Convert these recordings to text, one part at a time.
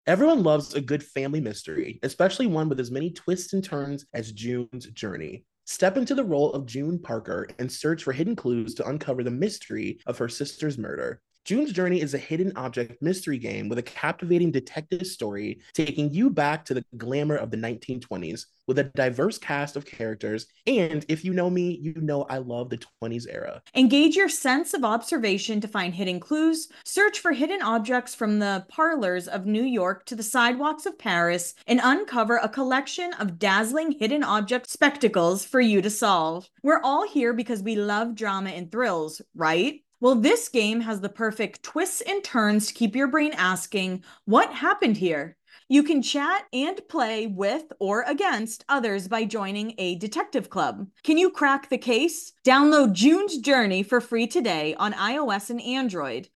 Everyone loves a good family mystery, especially one with as many twists and turns as June's Journey. Step into the role of June Parker and search for hidden clues to uncover the mystery of her sister's murder. June's Journey is a hidden object mystery game with a captivating detective story taking you back to the glamour of the 1920s with a diverse cast of characters. And if you know me, you know I love the 20s era. Engage your sense of observation to find hidden clues. Search for hidden objects from the parlors of New York to the sidewalks of Paris and uncover a collection of dazzling hidden object spectacles for you to solve. We're all here because we love drama and thrills, right? Well, this game has the perfect twists and turns to keep your brain asking, what happened here? You can chat and play with or against others by joining a detective club. Can you crack the case? Download June's Journey for free today on iOS and Android.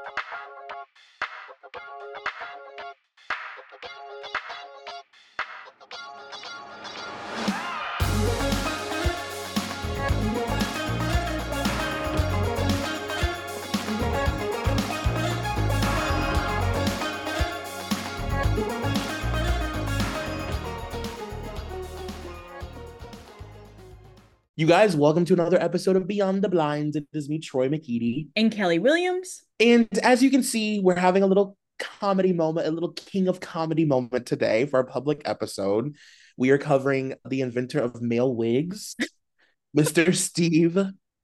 You guys, welcome to another episode of Beyond the Blinds. It is me, Troy McEady. And Kelly Williams. And as you can see, we're having a little comedy moment, a little king of comedy moment today for our public episode. We are covering the inventor of male wigs, Mr. Steve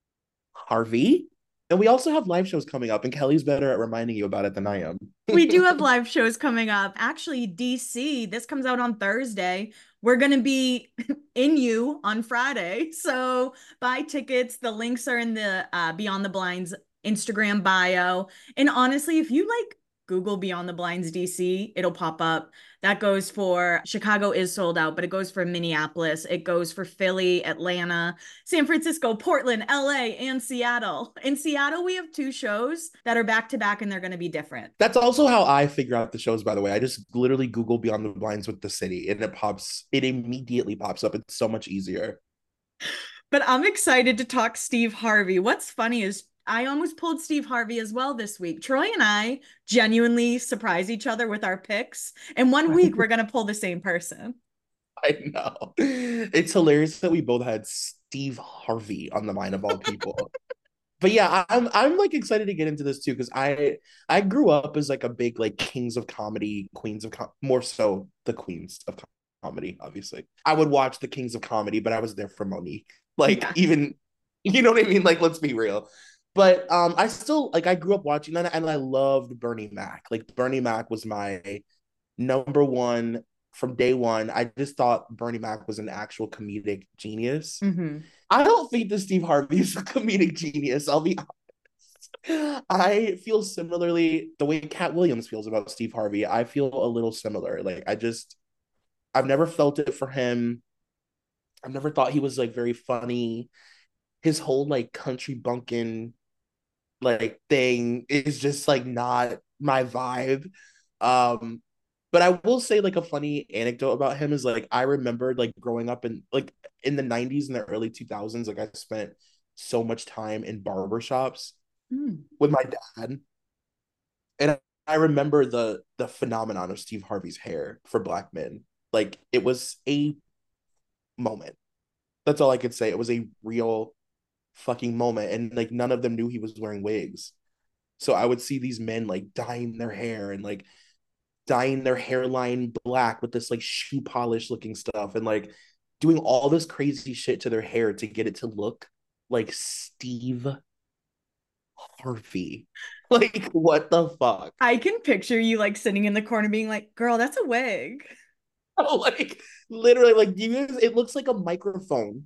Harvey. And we also have live shows coming up, and Kelly's better at reminding you about it than I am. We do have live shows coming up. Actually, DC, this comes out on Thursday. We're going to be in you on Friday. So buy tickets. The links are in the Beyond the Blinds Instagram bio. And honestly, if you like Google Beyond the Blinds DC, it'll pop up. That goes for Chicago is sold out, but it goes for Minneapolis. It goes for Philly, Atlanta, San Francisco, Portland, LA, and Seattle. In Seattle, we have two shows that are back to back and they're going to be different. That's also how I figure out the shows, by the way. I just literally Google Beyond the Blinds with the city and it immediately pops up. It's so much easier. But I'm excited to talk Steve Harvey. What's funny is I almost pulled Steve Harvey as well this week. Troy and I genuinely surprise each other with our picks. And one week we're going to pull the same person. I know. It's hilarious that we both had Steve Harvey on the mind of all people. But yeah, I'm like excited to get into this too because I grew up as like a big like kings of comedy, more so the queens of comedy, obviously. I would watch the kings of comedy, but I was there for Monique. Like Yeah. even you know what I mean? Like let's be real. But I still like I grew up watching that and I loved Bernie Mac. Like Bernie Mac was my number one from day one. I just thought Bernie Mac was an actual comedic genius. Mm-hmm. I don't think that Steve Harvey is a comedic genius. I'll be honest. I feel similarly the way Cat Williams feels about Steve Harvey. I feel a little similar. Like I've never felt it for him. I've never thought he was like very funny. His whole like country bunkin like thing is just like not my vibe. Um, but I will say like a funny anecdote about him is like I remembered like growing up in the 90s and the early 2000s, like I spent so much time in barbershops Mm. with my dad. And I remember the phenomenon of Steve Harvey's hair for black men. Like it was a moment. That's all I could say. It was a real fucking moment. And like none of them knew he was wearing wigs. So I would see these men like dyeing their hair and like dyeing their hairline black with this like shoe polish looking stuff and like doing all this crazy shit to their hair to get it to look like Steve Harvey. Like, what the fuck? I can picture you like sitting in the corner being like, girl, that's a wig. Like, literally, like, you guys, it looks like a microphone.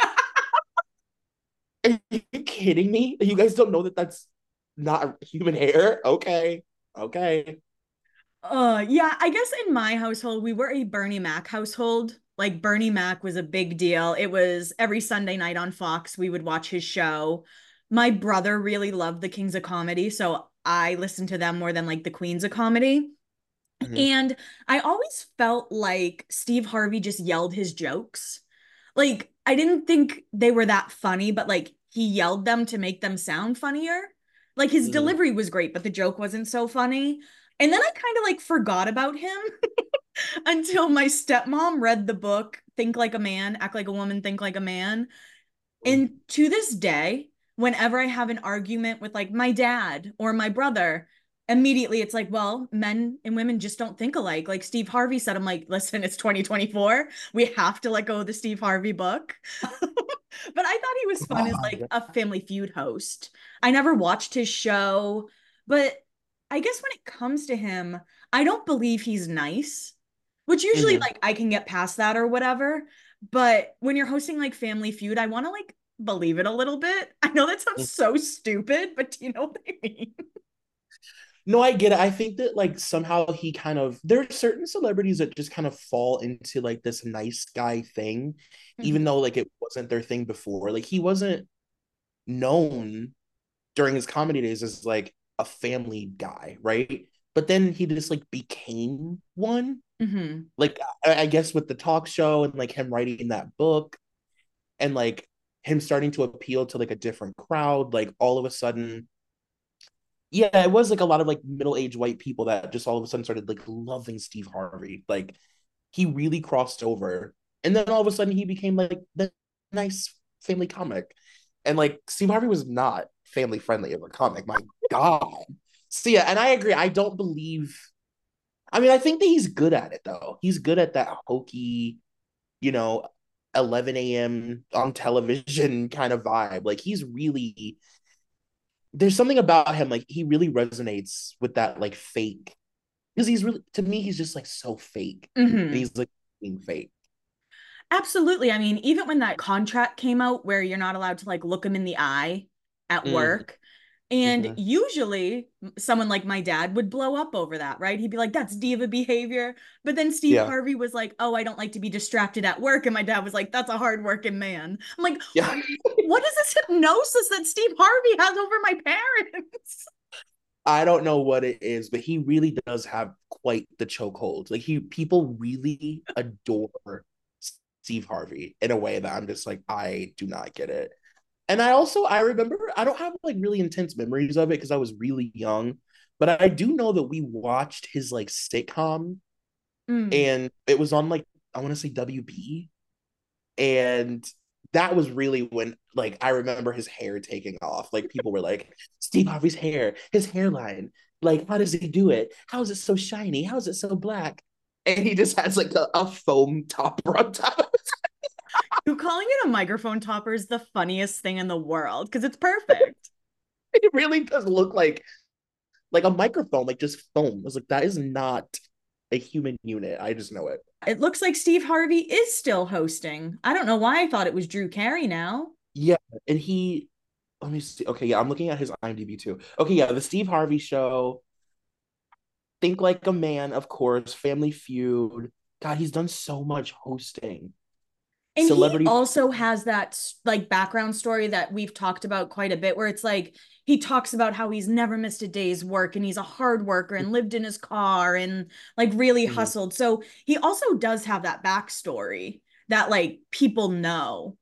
Are you kidding me? You guys don't know that that's not human hair? Okay. Okay. Yeah, I guess in my household, we were a Bernie Mac household. Like Bernie Mac was a big deal. It was every Sunday night on Fox, we would watch his show. My brother really loved the Kings of Comedy, so I listened to them more than like the Queens of Comedy. Mhm. And I always felt like Steve Harvey just yelled his jokes. Like, I didn't think they were that funny, but like he yelled them to make them sound funnier. Like his Mhm. delivery was great, but the joke wasn't so funny. And then I kind of like forgot about him until my stepmom read the book Think Like a Man, Act Like a Woman, Think Like a Man. And to this day, whenever I have an argument with like my dad or my brother, immediately it's like, well, men and women just don't think alike. Like Steve Harvey said, I'm like, listen, it's 2024. We have to let go of the Steve Harvey book. But I thought he was fun as like God. a Family Feud host. I never watched his show, but I guess when it comes to him, I don't believe he's nice, which usually Mhm. like I can get past that or whatever. But when you're hosting like Family Feud, I want to like believe it a little bit. I know that sounds so stupid, but do you know what I mean? No, I get it. I think that like somehow he kind of there are certain celebrities that just kind of fall into like this nice guy thing, even Mhm. though like it wasn't their thing before. Like he wasn't known during his comedy days as like a family guy, right? But then he just like became one. Mhm. Like I guess with the talk show and like him writing that book and like him starting to appeal to like a different crowd, like all of a sudden yeah, it was like a lot of like middle-aged white people that just all of a sudden started like loving Steve Harvey. Like he really crossed over. And then all of a sudden he became like the nice family comic. And like Steve Harvey was not family friendly as a comic. My God. So yeah, and I agree. I don't believe I mean, I think that he's good at it though. He's good at that hokey, you know, 11 a.m. on television kind of vibe. Like he's really there's something about him like he really resonates with that like fake because he's really to me he's just like so fake and Mhm. he's like being fake. Absolutely. I mean, even when that contract came out where you're not allowed to like look him in the eye at Mm-hmm. work, and Mm-hmm. usually someone like my dad would blow up over that, right? He'd be like, that's diva behavior. But then Steve Yeah, Harvey was like, oh, I don't like to be distracted at work. And my dad was like, that's a hardworking man. I'm like, yeah. what is this hypnosis that Steve Harvey has over my parents? I don't know what it is, but he really does have quite the chokehold. Like he people really adore Steve Harvey in a way that I'm just like I do not get it. And I remember I don't have like really intense memories of it because I was really young, but I do know that we watched his like sitcom Mm. and it was on like I want to say WB and that was really when like I remember his hair taking off. Like people were like, Steve Harvey's hair, his hairline. Like, how does he do it? How is it so shiny? How is it so black? And he just has like a foam topper on top of You calling it a microphone topper is the funniest thing in the world because it's perfect. it. It really does look like a microphone, like just foam. I was like, that is not a human unit. I just know it. It looks like Steve Harvey is still hosting. I don't know why I thought it was Drew Carey now. Yeah. And he let me see. Okay, yeah, I'm looking at his IMDb too. Okay, yeah, the Steve Harvey show. Think Like a Man, of course, Family Feud. God, he's done so much hosting. And he Celebrity. also has that like background story that we've talked about quite a bit, where it's like he talks about how he's never missed a day's work and he's a hard worker and lived in his car and like really Mhm. hustled. So he also does have that backstory that like people know.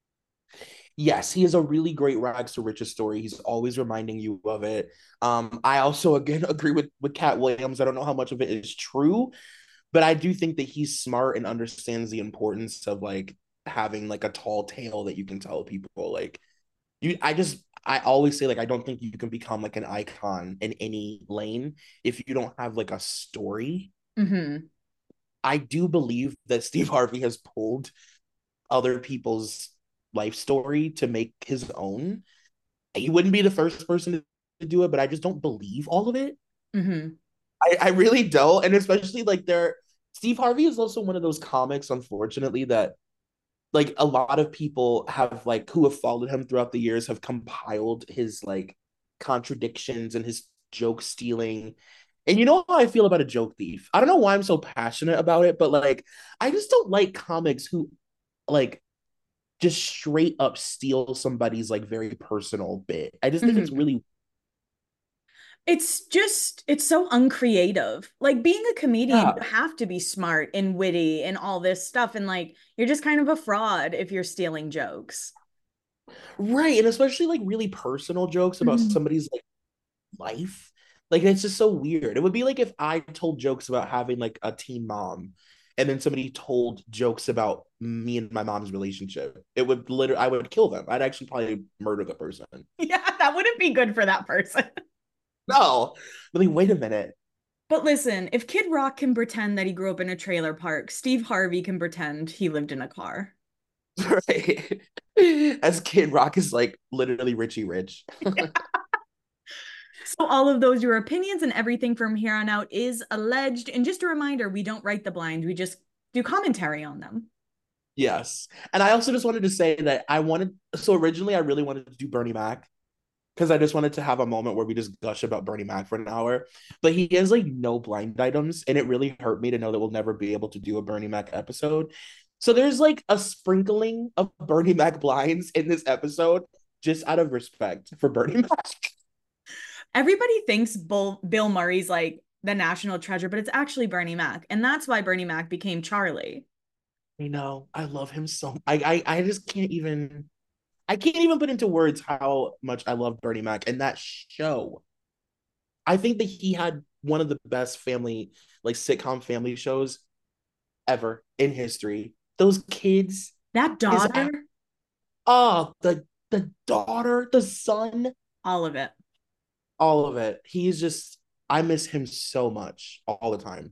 Yes, he has a really great rags to riches story. He's always reminding you of it. I also again agree with Cat Williams. I don't know how much of it is true, but I do think that he's smart and understands the importance of like having like a tall tale that you can tell people. Like I always say like I don't think you can become like an icon in any lane if you don't have like a story. Hmm. I do believe that Steve Harvey has pulled other people's life story to make his own. He wouldn't be the first person to do it, but I just don't believe all of it. Hmm. I really don't. And especially like Steve Harvey is also one of those comics, unfortunately, that like a lot of people have like who have followed him throughout the years have compiled his like contradictions and his joke stealing. And you know how I feel about a joke thief. I don't know why I'm so passionate about it, but like I just don't like comics who like just straight up steal somebody's like very personal bit. I just think it's Hmm. really It's just, it's so uncreative. Like being a comedian, yeah. you have to be smart and witty and all this stuff. And like, you're just kind of a fraud if you're stealing jokes. Right. And especially like really personal jokes about Mhm. somebody's like life. Like it's just so weird. It would be like if I told jokes about having like a teen mom and then somebody told jokes about me and my mom's relationship. It would literally I would kill them. I'd actually probably murder the person. Yeah, that wouldn't be good for that person. No. But like, wait a minute. But listen, if Kid Rock can pretend that he grew up in a trailer park, Steve Harvey can pretend he lived in a car. Right. As Kid Rock is like literally Richie Rich. So all of those, your opinions and everything from here on out is alleged. And just a reminder, we don't write the blinds, we just do commentary on them. Yes. And I also just wanted to say that so originally I really wanted to do Bernie Mac because I just wanted to have a moment where we just gush about Bernie Mac for an hour. But he has like no blind items, and it really hurt me to know that we'll never be able to do a Bernie Mac episode. So there's like a sprinkling of Bernie Mac blinds in this episode, just out of respect for Bernie Mac. Everybody thinks Bill Murray's like the national treasure, but it's actually Bernie Mac. And that's why Bernie Mac became Charlie. You know, I love him so. I just can't even. I can't even put into words how much I love Bernie Mac and that show. I think that he had one of the best family, like sitcom family shows ever in history. Those kids, That his daughter, the daughter, the son, all of it. all of it. He's just I miss him so much all the time.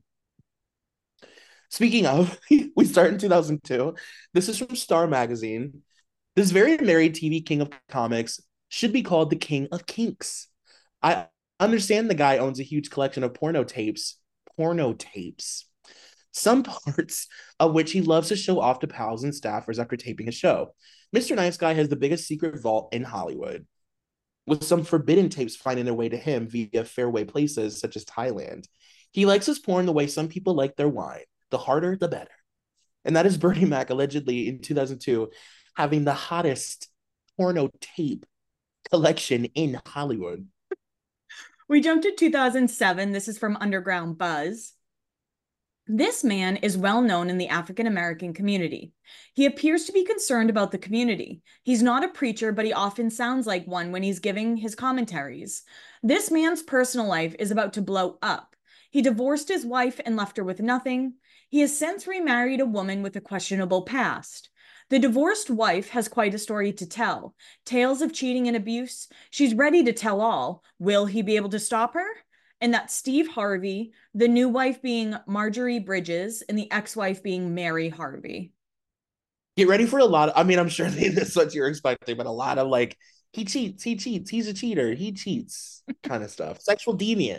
Speaking of, we start in 2002. This is from Star Magazine. This very married TV king of comics should be called the king of kinks. I understand the guy owns a huge collection of porno tapes, some parts of which he loves to show off to pals and staffers after taping a show. Mr. Nice Guy has the biggest secret vault in Hollywood, with some forbidden tapes finding their way to him via fairway places such as Thailand. He likes his porn the way some people like their wine. The harder, the better. And that is Bernie Mac allegedly in 2002 having the hottest porno tape collection in Hollywood. We jumped to 2007. This is from Underground Buzz. This man is well known in the African American community. He appears to be concerned about the community. He's not a preacher, but he often sounds like one when he's giving his commentaries. This man's personal life is about to blow up. He divorced his wife and left her with nothing. He has since remarried a woman with a questionable past. The divorced wife has quite a story to tell. Tales of cheating and abuse. She's ready to tell all. Will he be able to stop her? And that's Steve Harvey, the new wife being Marjorie Bridges, and the ex-wife being Mary Harvey. Get ready for a lot of, I mean, I'm sure this is what you're expecting, but a lot of like, he cheats, he's a cheater, he cheats kind of stuff. Sexual deviant.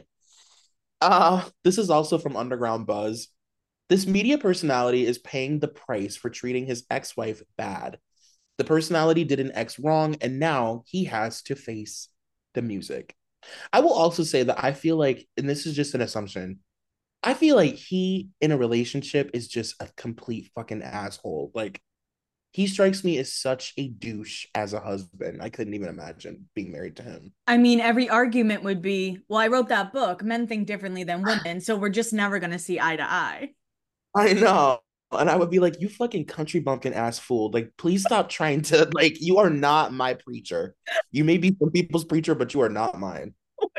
This is also from Underground Buzz. This media personality is paying the price for treating his ex-wife bad. The personality did an ex wrong, and now he has to face the music. I will also say that I feel like, and this is just an assumption, I feel like he in a relationship is just a complete fucking asshole. Like he strikes me as such a douche as a husband. I couldn't even imagine being married to him. I mean, every argument would be, well, I wrote that book. Men think differently than women, so we're just never going to see eye to eye. I know. And I would be like, you fucking country bumpkin ass fool. Like, please stop trying to, like, you are not my preacher. You may be some people's preacher, but you are not mine.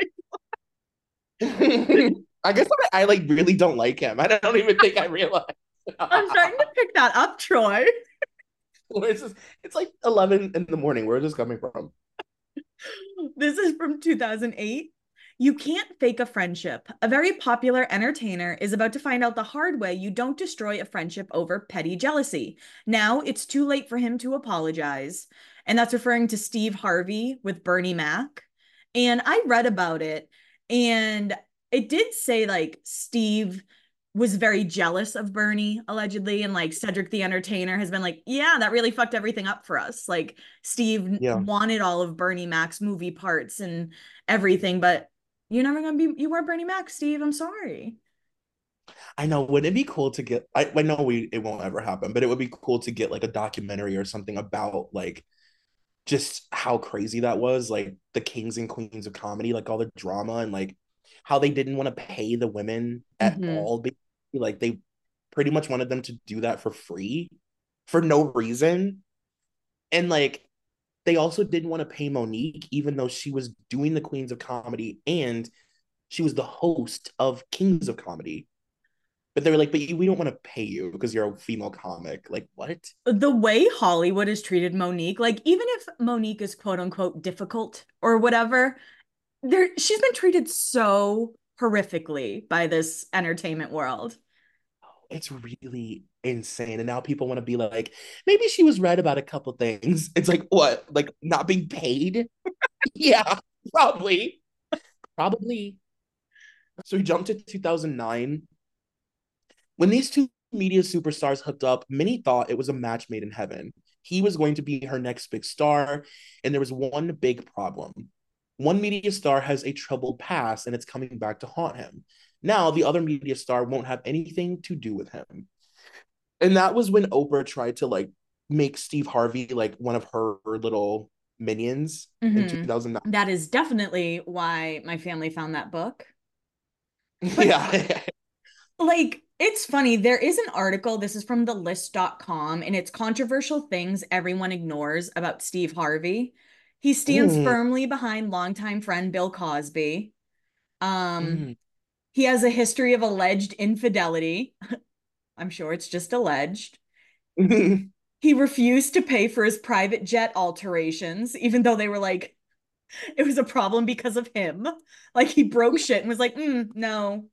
I guess I like really don't like him. I don't even think I realized. I'm starting to pick that up, Troy. It's like 11 in the morning. Where is this coming from? This is from 2008. You can't fake a friendship. A very popular entertainer is about to find out the hard way you don't destroy a friendship over petty jealousy. Now it's too late for him to apologize. And that's referring to Steve Harvey with Bernie Mac. And I read about it, and it did say like Steve was very jealous of Bernie, allegedly. And like Cedric the Entertainer has been like, yeah, that really fucked everything up for us. Like Steve Yeah. wanted all of Bernie Mac's movie parts and everything, but you're never gonna be, you weren't Bernie Mac, Steve. I'm sorry. I know. Wouldn't it be cool to get? I know it won't ever happen, but it would be cool to get like a documentary or something about like just how crazy that was, like the kings and queens of comedy, like all the drama and like how they didn't want to pay the women at Mm-hmm. all. Like they pretty much wanted them to do that for free for no reason. And like they also didn't want to pay Monique, even though she was doing the Queens of Comedy and She was the host of Kings of Comedy. But they were like, we don't want to pay you because you're a female comic. Like, what? The way Hollywood has treated Monique, like even if Monique is quote unquote difficult or whatever, she's been treated so horrifically by this entertainment world. It's really insane. And now people want to be like, maybe she was right about a couple things. It's like, what? Like not being paid? Yeah, probably. Probably. So we jumped to 2009. When these two media superstars hooked up, many thought it was a match made in heaven. He was going to be her next big star, and there was one big problem. One media star has a troubled past, and it's coming back to haunt him. Now, the other media star won't have anything to do with him. And that was when Oprah tried to like make Steve Harvey like one of her little minions in Mhm. 2009. That is definitely why my family found that book. But Yeah. like, it's funny. There is an article, this is from the list.com, and it's controversial things everyone ignores about Steve Harvey. He stands Mm, firmly behind longtime friend Bill Cosby. Um, mm. he has a history of alleged infidelity. I'm sure it's just alleged. He refused to pay for his private jet alterations, even though they were like, it was a problem because of him. Like he broke shit and was like, no.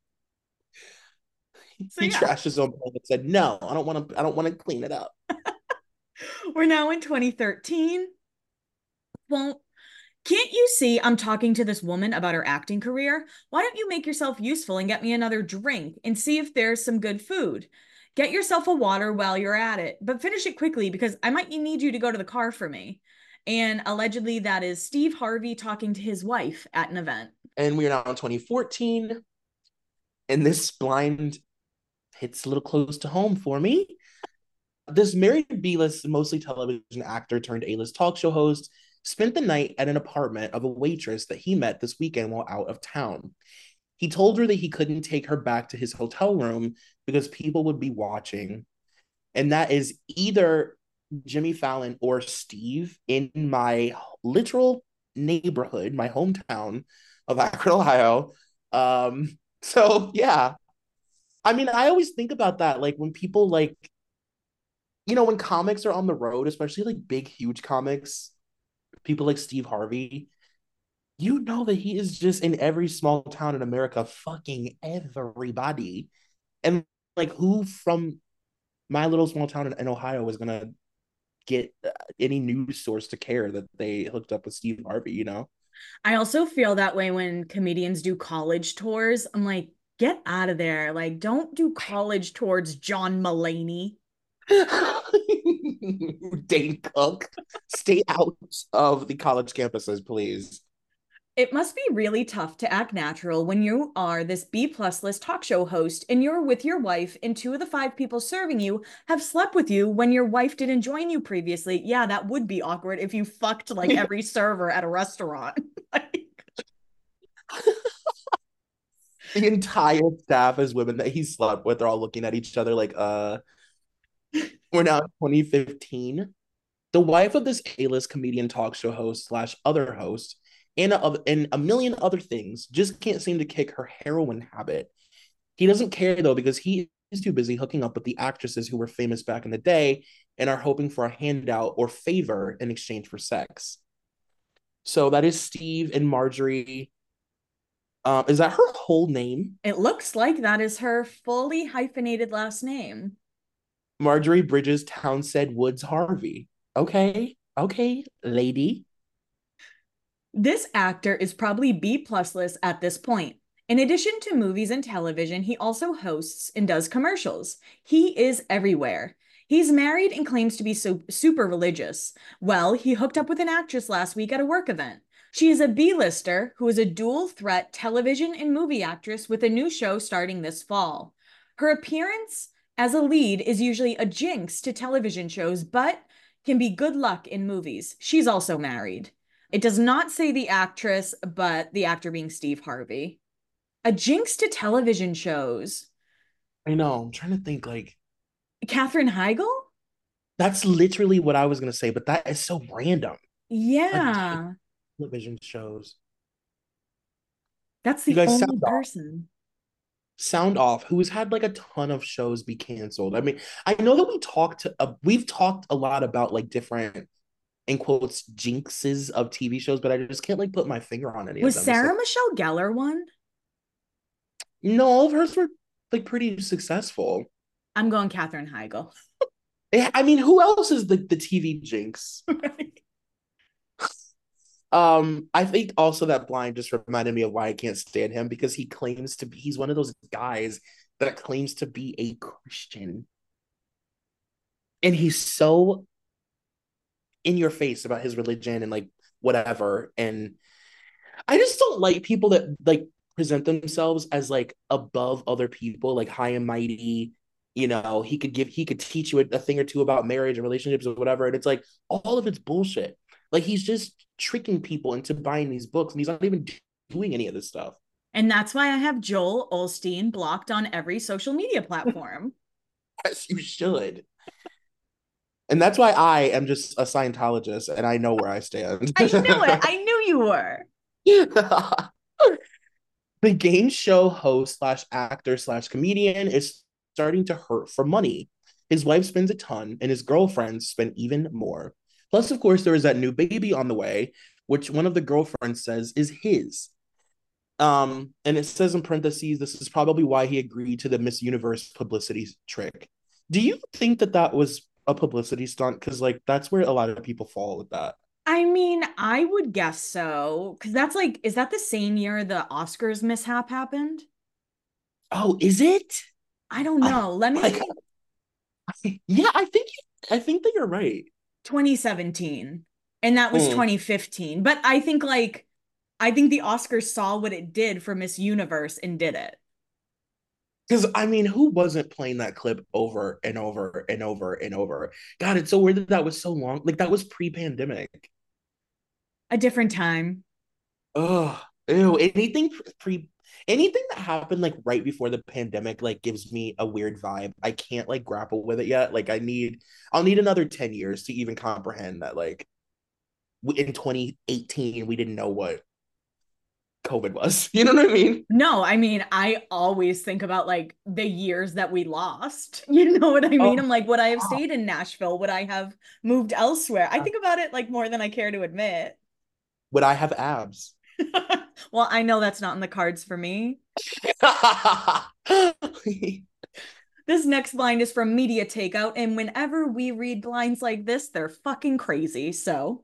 So He yeah, trashed his own plane and said, "No, I don't want to clean it up." we're now in 2013. Well, can't you see I'm talking to this woman about her acting career? Why don't you make yourself useful and get me another drink and see if there's some good food? Get yourself a water while you're at it, but finish it quickly because I might need you to go to the car for me. And allegedly, that is Steve Harvey talking to his wife at an event. And we are now in 2014, and this blind hits a little close to home for me. This married B-list, mostly television actor turned A-list talk show host spent the night at an apartment of a waitress that he met this weekend while out of town. He told her that he couldn't take her back to his hotel room because people would be watching. And that is either Jimmy Fallon or Steve in my literal neighborhood, my hometown of Akron, Ohio. So yeah. I mean, I always think about that. Like when people like, when comics are on the road, especially like big, huge comics, people like Steve Harvey, you know that he is just in every small town in America fucking everybody. And like who from my little small town in Ohio is gonna get any news source to care that they hooked up with Steve Harvey? I also feel that way when comedians do college tours. I'm like, get out of there. Like, don't do college tours, John Mulaney. Dane Cook, stay out of the college campuses, please. It must be really tough to act natural when you are this B+ list talk show host and you're with your wife and two of the five people serving you have slept with you when your wife didn't join you previously. Yeah, that would be awkward if you fucked like every server at a restaurant. The entire staff as women that he slept with are all looking at each other like, we're now in 2015. The wife of this A-list comedian talk show host slash other host and a million other things just can't seem to kick her heroin habit. He doesn't care though because he is too busy hooking up with the actresses who were famous back in the day and are hoping for a handout or favor in exchange for sex. So that is Steve and Marjorie. Is that her whole name? It looks like that is her fully hyphenated last name. Marjorie Bridges Townsend Woods Harvey. Okay, okay, lady. This actor is probably B+ list at this point. In addition to movies and television, he also hosts and does commercials. He is everywhere. He's married and claims to be super religious. Well, he hooked up with an actress last week at a work event. She is a B-lister who is a dual threat television and movie actress with a new show starting this fall. Her appearance as a lead is usually a jinx to television shows, but can be good luck in movies. She's also married. It does not say the actress, but the actor being Steve Harvey. A jinx to television shows. I know. I'm trying to think like Katherine Heigl? that's literally what I was gonna say, but that is so random. A Yeah. television shows. That's You the guys only sound off. person. Sound off, who has had like a ton of shows be canceled. I mean, I know that we've talked a lot about like different in quotes jinxes of TV shows, but I just can't like put my finger on any of Was them. It's like Sarah Michelle Gellar one? no, all of hers were like pretty successful. I'm going Katherine Heigl. I mean, who else is the TV jinx? I think also that Blind just reminded me of why I can't stand him because he's one of those guys that claims to be a Christian. And he's so in your face about his religion and like whatever. And I just don't like people that like present themselves as like above other people, like high and mighty. He could teach you a thing or two about marriage and relationships or whatever. And it's like all of it's bullshit. Like he's just tricking people into buying these books and he's not even doing any of this stuff. And that's why I have Joel Olstein blocked on every social media platform. Yes, you should. And that's why I am just a Scientologist and I know where I stand. I knew it. I knew you were. The game show host slash actor slash comedian is starting to hurt for money. His wife spends a ton, and his girlfriends spend even more. Plus, of course, there is that new baby on the way, which one of the girlfriends says is his. And it says in parentheses, this is probably why he agreed to the Miss Universe publicity trick. Do you think that that was a publicity stunt? Because like that's where a lot of people fall with that. I mean, I would guess so. Because that's like, is that the same year the Oscars mishap happened? Oh, is it? I don't I know. Let like, me yeah, I think that you're right. 2017. And that was Mm. 2015. But I think the Oscars saw what it did for Miss Universe and did it. Because I mean, who wasn't playing that clip over and over and over and over? God, it's so weird that that was so long. Like that was pre-pandemic. A different time. Oh, ew. Anything that happened like right before the pandemic like gives me a weird vibe. I can't like grapple with it yet. Like I'll need another 10 years to even comprehend that like in 2018 we didn't know what COVID was. You know what I mean? No, I mean, I always think about like the years that we lost. You know what I Oh, mean? I'm like, would I have wow. stayed in Nashville? Would I have moved elsewhere? I think about it like more than I care to admit. Would I have abs? Well, I know that's not in the cards for me. This next blind is from Media Takeout, and whenever we read blinds like this, they're fucking crazy. So,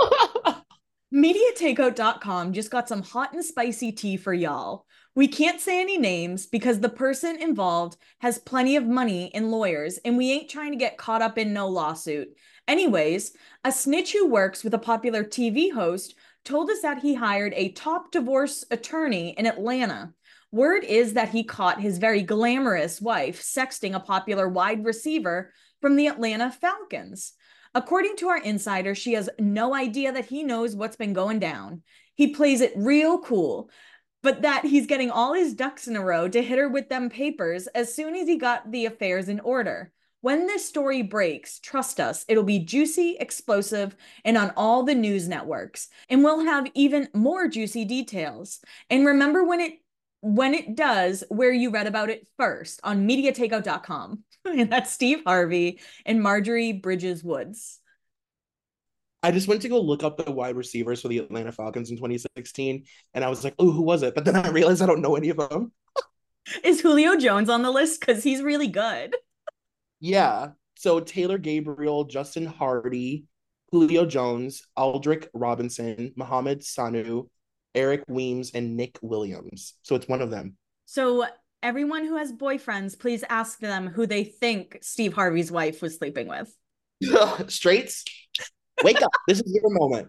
MediaTakeout.com just got some hot and spicy tea for y'all. We can't say any names because the person involved has plenty of money and lawyers, and we ain't trying to get caught up in no lawsuit. Anyways, a snitch who works with a popular TV host told us that he hired a top divorce attorney in Atlanta. Word is that he caught his very glamorous wife sexting a popular wide receiver from the Atlanta Falcons. According to our insider, she has no idea that he knows what's been going down. He plays it real cool, but that he's getting all his ducks in a row to hit her with them papers as soon as he got the affairs in order. When this story breaks, trust us, it'll be juicy, explosive, and on all the news networks. And we'll have even more juicy details. And remember when it does, where you read about it first on MediaTakeout.com. And that's Steve Harvey and Marjorie Bridges Woods. I just went to go look up the wide receivers for the Atlanta Falcons in 2016, and I was like, "Oh, who was it?" But then I realized I don't know any of them. Is Julio Jones on the list? Because he's really good. Yeah, so Taylor Gabriel, Justin Hardy, Julio Jones, Aldrick Robinson, Mohamed Sanu, Eric Weems, and Nick Williams. So it's one of them. So everyone who has boyfriends, please ask them who they think Steve Harvey's wife was sleeping with. Straights, wake up! This is your moment.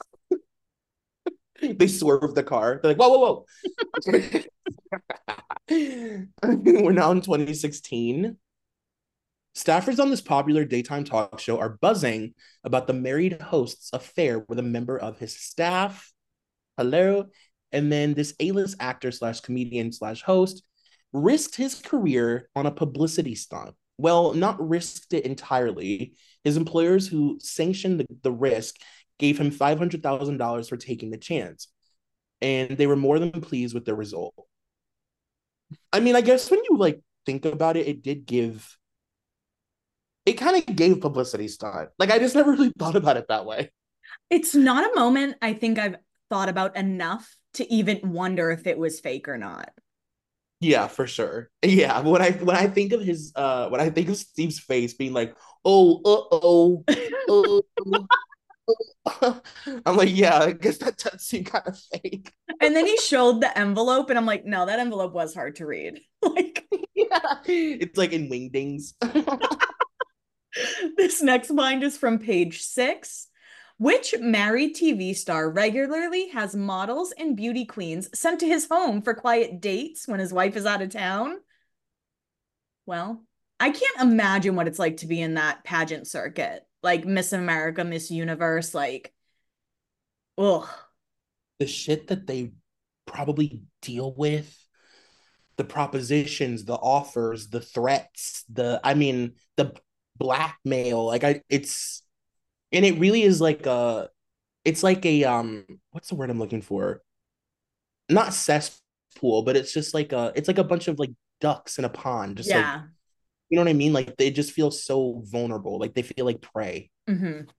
They swerve the car. They're like, "Whoa, whoa, whoa!" We're now in 2016. Staffers on this popular daytime talk show are buzzing about the married host's affair with a member of his staff. Hello. And then this A-list actor slash comedian slash host risked his career on a publicity stunt. Well, not risked it entirely. His employers who sanctioned the risk gave him $500,000 for taking the chance. and they were more than pleased with the result. I mean, I guess when you like think about it, it kind of gave publicity stunt. Like I just never really thought about it that way. It's not a moment I think I've thought about enough to even wonder if it was fake or not. Yeah, for sure. Yeah, when I think of his when I think of Steve's face being like, oh, oh, I'm like, yeah, I guess that does seem kind of fake. And then he showed the envelope, and I'm like, no, that envelope was hard to read. Like, Yeah, it's like in Wingdings. this next bind is from page 6. Which married TV star regularly has models and beauty queens sent to his home for quiet dates when his wife is out of town? Well, I can't imagine what it's like to be in that pageant circuit, like Miss America, Miss Universe, like, ugh. The shit that they probably deal with, the propositions, the offers, the threats, the blackmail. Like and it really is like it's like a what's the word I'm looking for? Not cesspool, but it's like a bunch of like ducks in a pond, just like Yeah. you know what I mean? Like they just feel so vulnerable, like they feel like prey. Mm-hmm.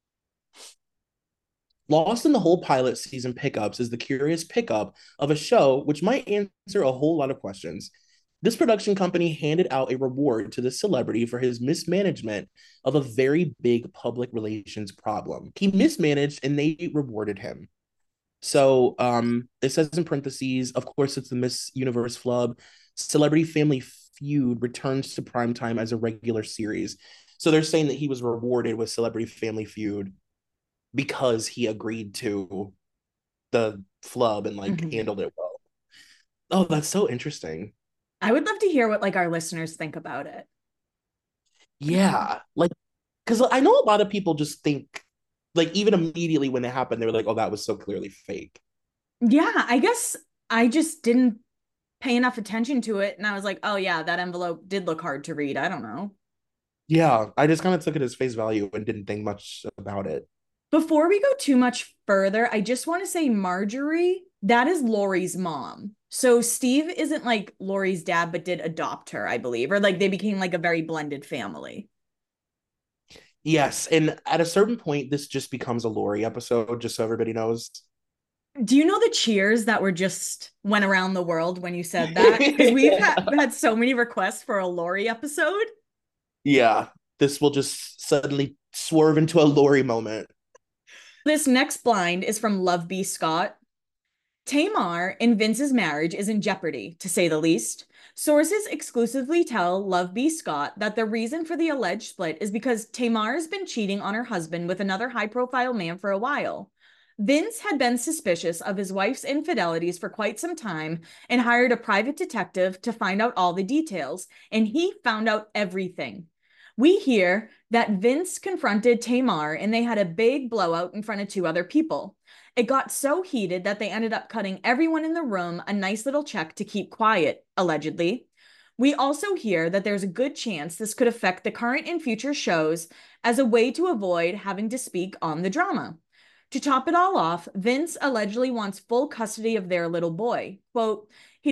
Lost in the whole pilot season pickups is the curious pickup of a show which might answer a whole lot of questions. This production company handed out a reward to the celebrity for his mismanagement of a very big public relations problem. He mismanaged and they rewarded him. So it says in parentheses, of course, it's the Miss Universe flub. Celebrity Family Feud returns to primetime as a regular series. So they're saying that he was rewarded with Celebrity Family Feud because he agreed to the flub and like Mm-hmm. handled it well. Oh, that's so interesting. I would love to hear what like our listeners think about it. Yeah, like because I know a lot of people just think like even immediately when it happened, they were like, "Oh, that was so clearly fake." Yeah, I guess I just didn't pay enough attention to it. And I was like, oh, yeah, that envelope did look hard to read. I don't know. Yeah, I just kind of took it as face value and didn't think much about it. Before we go too much further, I just want to say Marjorie, that is Lori's mom. So Steve isn't like Lori's dad, but did adopt her, I believe, or like they became like a very blended family. Yes, and at a certain point, this just becomes a Lori episode, just so everybody knows. Do you know the cheers that were just went around the world when you said that? Because we've had so many requests for a Lori episode. Yeah, this will just suddenly swerve into a Lori moment. This next blind is from Love B. Scott. Tamar and Vince's marriage is in jeopardy, to say the least. Sources exclusively tell Love B. Scott that the reason for the alleged split is because Tamar has been cheating on her husband with another high profile man for a while. Vince had been suspicious of his wife's infidelities for quite some time and hired a private detective to find out all the details, and he found out everything. We hear that Vince confronted Tamar and they had a big blowout in front of two other people. It got so heated that they ended up cutting everyone in the room a nice little check to keep quiet, allegedly. We also hear that there's a good chance this could affect the current and future shows as a way to avoid having to speak on the drama. To top it all off, Vince allegedly wants full custody of their little boy. Quote,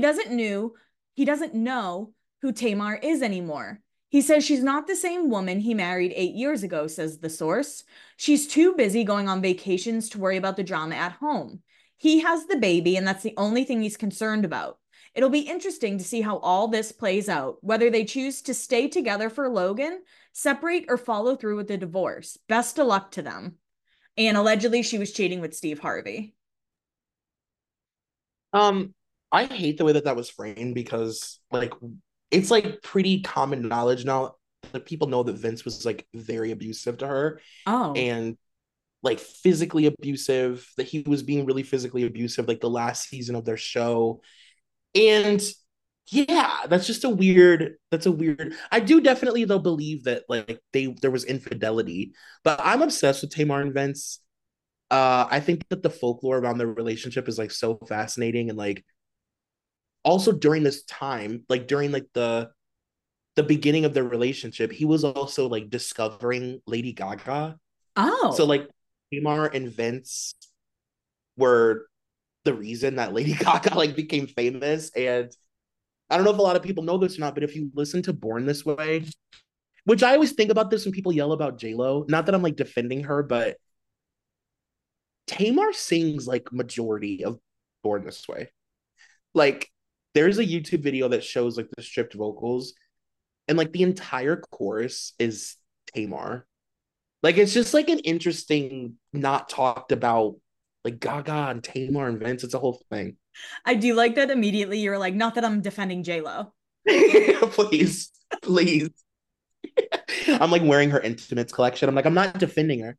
he doesn't know who Tamar is anymore. He says she's not the same woman he married 8 years ago, says the source. She's too busy going on vacations to worry about the drama at home. He has the baby, and that's the only thing he's concerned about. It'll be interesting to see how all this plays out, whether they choose to stay together for Logan, separate, or follow through with the divorce. Best of luck to them. And allegedly, she was cheating with Steve Harvey. Um, I hate the way that that was framed because like it's like pretty common knowledge now that people know that Vince was like very abusive to her Oh, and like physically abusive, that he was being really physically abusive like the last season of their show. And yeah, that's a weird. I do definitely though believe that like there was infidelity, but I'm obsessed with Tamar and Vince. I think that the folklore around their relationship is like so fascinating and like also during this time, like during like the beginning of their relationship, he was also like discovering Lady Gaga. So oh, like Tamar and Vince were the reason that Lady Gaga like became famous. And I don't know if a lot of people know this or not, but if you listen to Born This Way, which I always think about this when people yell about J-Lo, not that I'm like defending her, but Tamar sings like majority of Born This Way. Like there's a YouTube video that shows like the stripped vocals, and like the entire chorus is Tamar. Like it's just like an interesting, not talked about, like Gaga and Tamar and Vince. It's a whole thing. I do like that immediately you're like, not that I'm defending J-Lo. Please, please. I'm like wearing her intimates collection. I'm like, I'm not defending her.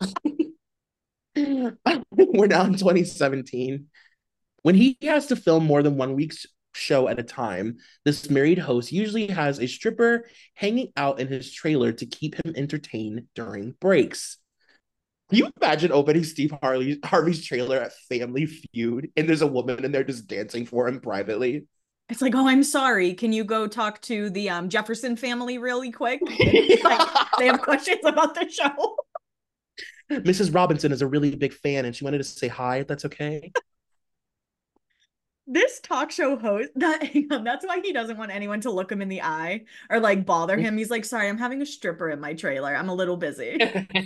We're now in 2017. When he has to film more than 1 week's show at a time, this married host usually has a stripper hanging out in his trailer to keep him entertained during breaks. Can you imagine opening Harvey's trailer at Family Feud and there's a woman in there just dancing for him privately? It's like, oh, I'm sorry. Can you go talk to the Jefferson family really quick? Like, they have questions about the show. Mrs. Robinson is a really big fan and she wanted to say hi. That's okay. This talk show host, that's why he doesn't want anyone to look him in the eye or like bother him. He's like, sorry, I'm having a stripper in my trailer. I'm a little busy.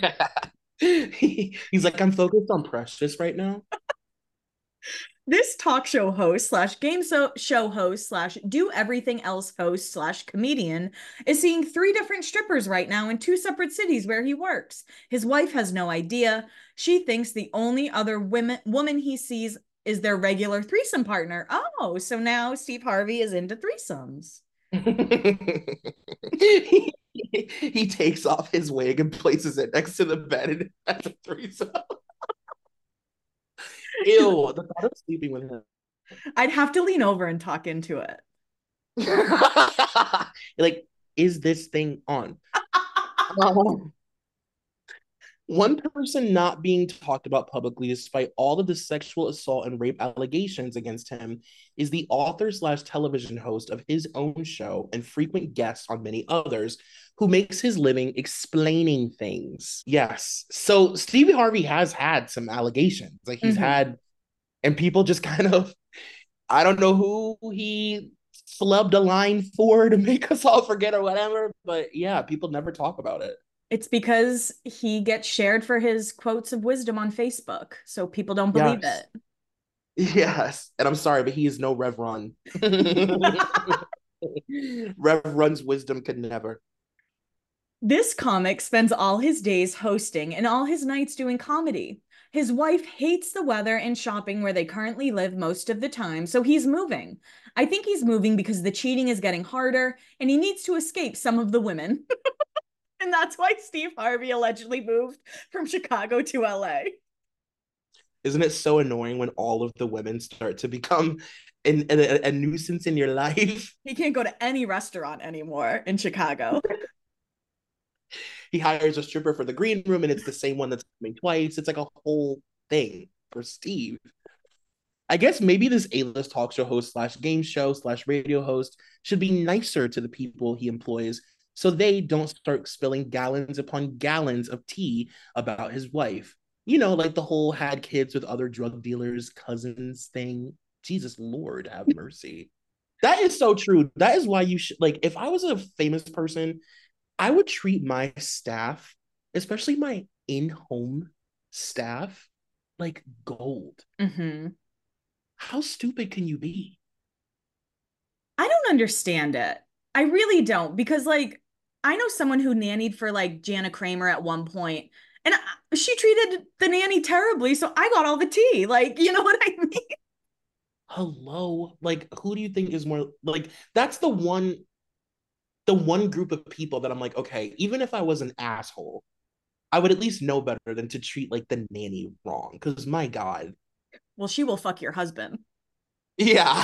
He's like, I'm focused on Precious right now. This talk show host slash show host slash do everything else host slash comedian is seeing 3 different strippers right now in 2 separate cities where he works. His wife has no idea. She thinks the only other woman he sees is their regular threesome partner. Oh, so now Steve Harvey is into threesomes. He takes off his wig and places it next to the bed and has a threesome. Ew, the thought of sleeping with him. I'd have to lean over and talk into it. Like, is this thing on? One person not being talked about publicly, despite all of the sexual assault and rape allegations against him, is the author slash television host of his own show and frequent guest on many others, who makes his living explaining things. Yes. So Stevie Harvey has had some allegations. Like he's had, and people just kind of, I don't know who he flubbed a line for to make us all forget or whatever, but yeah, people never talk about it. It's because he gets shared for his quotes of wisdom on Facebook, so people don't believe Yes. it. Yes. And I'm sorry, but he is no Rev Run. Rev Run's wisdom could never. This comic spends all his days hosting and all his nights doing comedy. His wife hates the weather and shopping where they currently live most of the time, so he's moving. I think he's moving because the cheating is getting harder and he needs to escape some of the women. And that's why Steve Harvey allegedly moved from Chicago to LA. Isn't it so annoying when all of the women start to become a nuisance in your life? He can't go to any restaurant anymore in Chicago. He hires a stripper for the green room and it's the same one that's coming twice. It's like a whole thing for Steve. I guess maybe this A-list talk show host slash game show slash radio host should be nicer to the people he employs so they don't start spilling gallons upon gallons of tea about his wife. You know, like the whole had kids with other drug dealers, cousins thing. Jesus Lord, have mercy. That is so true. That is why you should, like, if I was a famous person, I would treat my staff, especially my in-home staff, like gold. How stupid can you be? I don't understand it. I really don't, because like I know someone who nannied for like Jana Kramer at one point, and she treated the nanny terribly, so I got all the tea. Like, you know what I mean? Hello, like who do you think is more like that's the one group of people that I'm like, okay, even if I was an asshole, I would at least know better than to treat like the nanny wrong. Because my God. Well, she will fuck your husband. Yeah.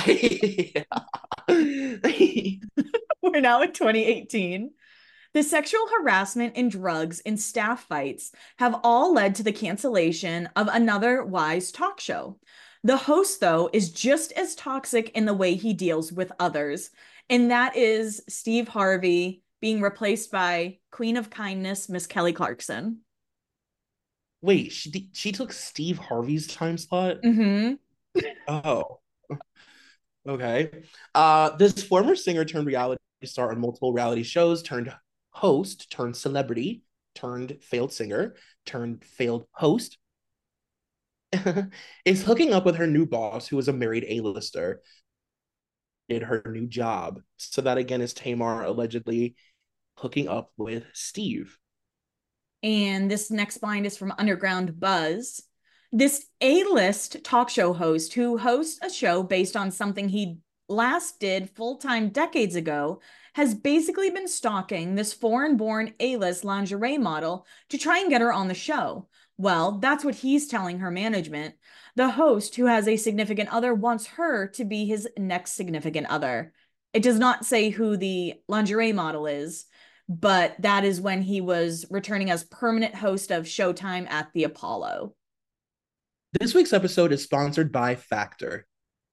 We're now in 2018. The sexual harassment and drugs and staff fights have all led to the cancellation of Another Wise talk show. The host, though, is just as toxic in the way he deals with others, and that is Steve Harvey being replaced by Queen of Kindness, Miss Kelly Clarkson. Wait, she took Steve Harvey's time slot? Oh, okay. This former singer turned reality star on multiple reality shows, turned host, turned celebrity, turned failed singer, turned failed host, is hooking up with her new boss, who is a married A-lister. Did her new job. So that again is Tamar allegedly hooking up with Steve. And this next blind is from Underground Buzz. This A-list talk show host who hosts a show based on something he last did full-time decades ago has basically been stalking this foreign-born A-list lingerie model to try and get her on the show. Well, that's what he's telling her management. The host, who has a significant other, wants her to be his next significant other. It does not say who the lingerie model is, but that is when he was returning as permanent host of Showtime at the Apollo. This week's episode is sponsored by Factor.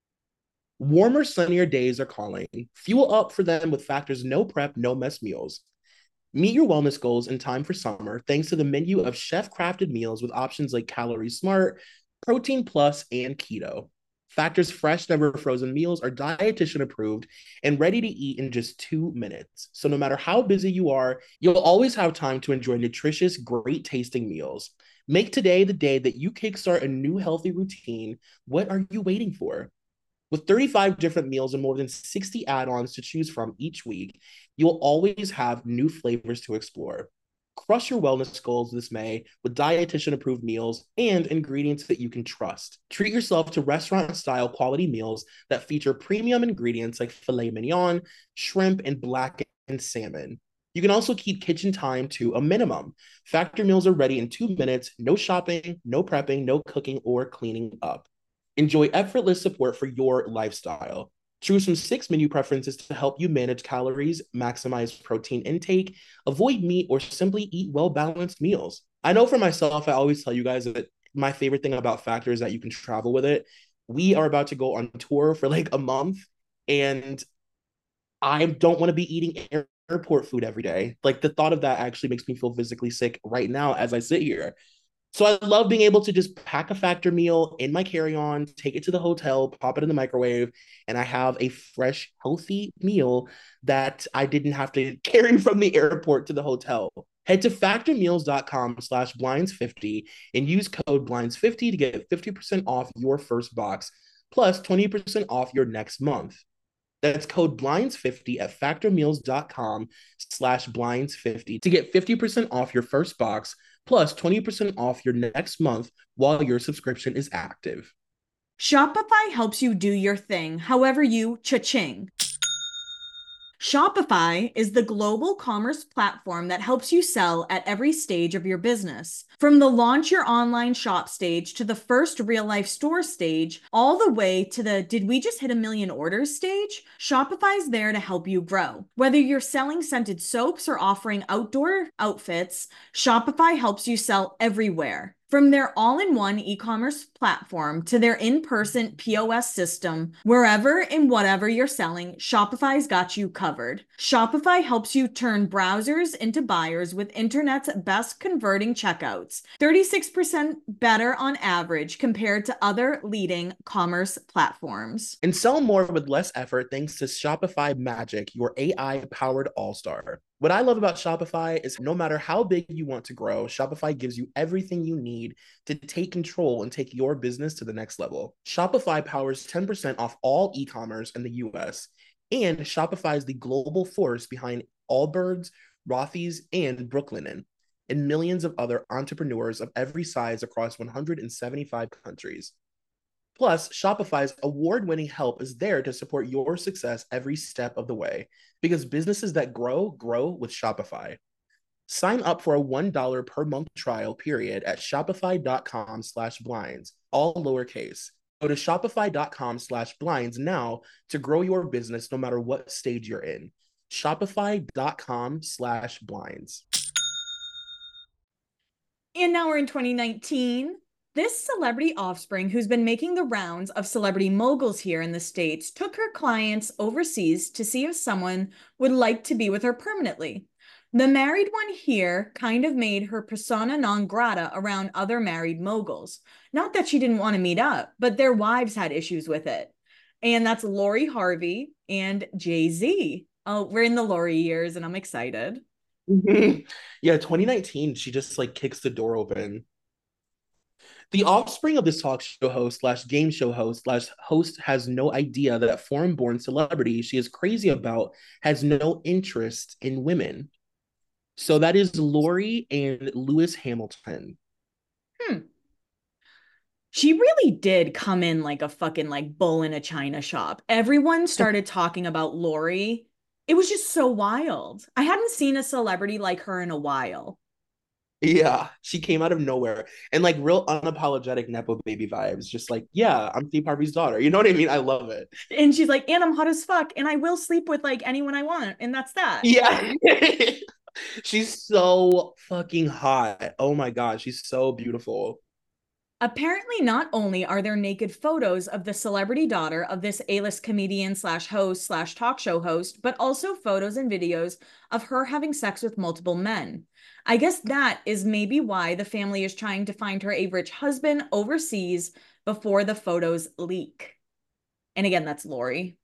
Warmer, sunnier days are calling. Fuel up for them with Factor's no prep, no mess meals. Meet your wellness goals in time for summer thanks to the menu of chef crafted meals with options like Calorie Smart, Protein Plus, and Keto. Factor's fresh, never frozen meals are dietitian approved and ready to eat in just 2 minutes. So, no matter how busy you are, you'll always have time to enjoy nutritious, great tasting meals. Make today the day that you kickstart a new healthy routine. What are you waiting for? With 35 different meals and more than 60 add ons to choose from each week, you'll always have new flavors to explore. Crush your wellness goals this May with dietitian approved meals and ingredients that you can trust. Treat yourself to restaurant style quality meals that feature premium ingredients like filet mignon, shrimp, and blackened salmon. You can also keep kitchen time to a minimum. Factor meals are ready in 2 minutes, no shopping, no prepping, no cooking or cleaning up. Enjoy effortless support for your lifestyle. Choose from 6 menu preferences to help you manage calories, maximize protein intake, avoid meat, or simply eat well balanced meals. I know for myself, I always tell you guys that my favorite thing about Factor is that you can travel with it. We are about to go on tour for like a month, and I don't want to be eating airport food every day. Like the thought of that actually makes me feel physically sick right now as I sit here. So I love being able to just pack a Factor meal in my carry-on, take it to the hotel, pop it in the microwave, and I have a fresh, healthy meal that I didn't have to carry from the airport to the hotel. Head to factormeals.com/blinds50 and use code blinds50 to get 50% off your first box, plus 20% off your next month. That's code blinds50 at factormeals.com/blinds50 to get 50% off your first box plus 20% off your next month while your subscription is active. Shopify helps you do your thing, however you cha-ching. Shopify is the global commerce platform that helps you sell at every stage of your business. From the launch your online shop stage to the first real life store stage, all the way to the did we just hit a million orders stage, Shopify's there to help you grow. Whether you're selling scented soaps or offering outdoor outfits, Shopify helps you sell everywhere. From their all-in-one e-commerce platform to their in-person POS system, wherever and whatever you're selling, Shopify's got you covered. Shopify helps you turn browsers into buyers with internet's best converting checkouts, 36% better on average compared to other leading commerce platforms. And sell more with less effort thanks to Shopify Magic, your AI powered all star. What I love about Shopify is no matter how big you want to grow, Shopify gives you everything you need to take control and take your business to the next level. Shopify powers 10% off all e-commerce in the US, and Shopify is the global force behind Allbirds, Rothy's, and Brooklinen, and millions of other entrepreneurs of every size across 175 countries. Plus, Shopify's award winning help is there to support your success every step of the way because businesses that grow, grow with Shopify. Sign up for a $1 per month trial period at shopify.com/blinds, all lowercase. Go to shopify.com/blinds now to grow your business no matter what stage you're in. Shopify.com/blinds. And now we're in 2019. This celebrity offspring, who's been making the rounds of celebrity moguls here in the States, took her clients overseas to see if someone would like to be with her permanently. The married one here kind of made her persona non grata around other married moguls. Not that she didn't want to meet up, but their wives had issues with it. And that's Lori Harvey and Jay-Z. Oh, we're in the Lori years and I'm excited. Yeah, 2019, she just like kicks the door open. The offspring of this talk show host slash game show host slash host has no idea that foreign born celebrity she is crazy about has no interest in women. So that is Lori and Lewis Hamilton. Hmm. She really did come in like a fucking like bull in a china shop. Everyone started talking about Lori. It was just so wild. I hadn't seen a celebrity like her in a while. Yeah, she came out of nowhere and like real unapologetic Nepo baby vibes. Just like, yeah, I'm Steve Harvey's daughter. You know what I mean? I love it. And she's like, and I'm hot as fuck, and I will sleep with like anyone I want, and that's that. Yeah. She's so fucking hot. Oh my God, she's so beautiful. Apparently, not only are there naked photos of the celebrity daughter of this A-list comedian slash host slash talk show host, but also photos and videos of her having sex with multiple men. I guess that is maybe why the family is trying to find her a rich husband overseas before the photos leak. And again, that's Lori.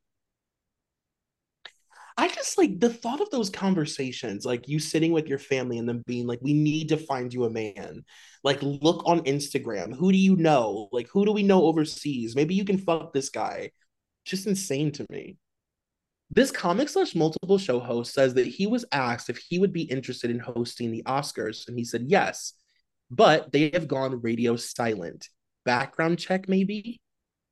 I just like the thought of those conversations, like you sitting with your family and them being like, we need to find you a man. Like, look on Instagram. Who do you know? Like, who do we know overseas? Maybe you can fuck this guy. Just insane to me. This comic slash multiple show host says that he was asked if he would be interested in hosting the Oscars, and he said yes, but they have gone radio silent. Background check, maybe?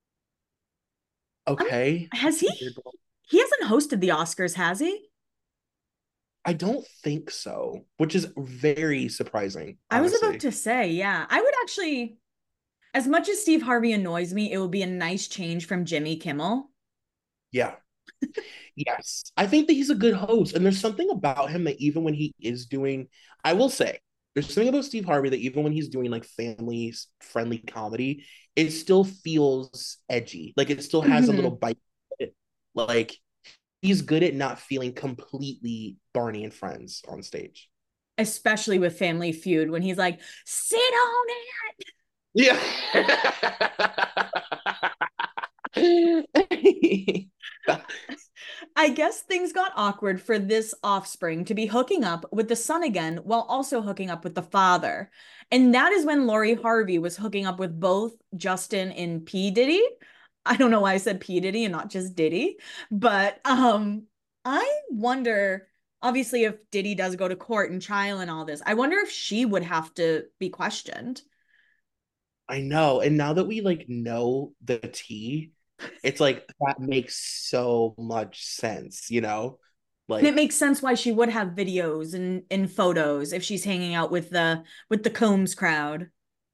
Um, Okay. has he? He hasn't hosted the Oscars, has he? I don't think so, which is very surprising, I was about honestly. to say, yeah. I would actually, as much as Steve Harvey annoys me, it would be a nice change from Jimmy Kimmel. Yeah. Yes. I think that he's a good host. And there's something about him that even when he is doing, I will say, there's something about Steve Harvey that even when he's doing like family friendly comedy, it still feels edgy. Like it still has a little Mhm. bite. Like he's good at not feeling completely Barney and Friends on stage. Especially with Family Feud when he's like, sit on it. Yeah. I guess things got awkward for this offspring to be hooking up with the son again while also hooking up with the father. And that is when Lori Harvey was hooking up with both Justin and P. Diddy. I don't know why I said P. Diddy and not just Diddy, but I wonder, obviously, if Diddy does go to court and trial and all this, I wonder if she would have to be questioned. I know. And now that we like know the tea, it's like that makes so much sense, you know? And it Like makes sense why she would have videos and photos if she's hanging out with the Combs crowd.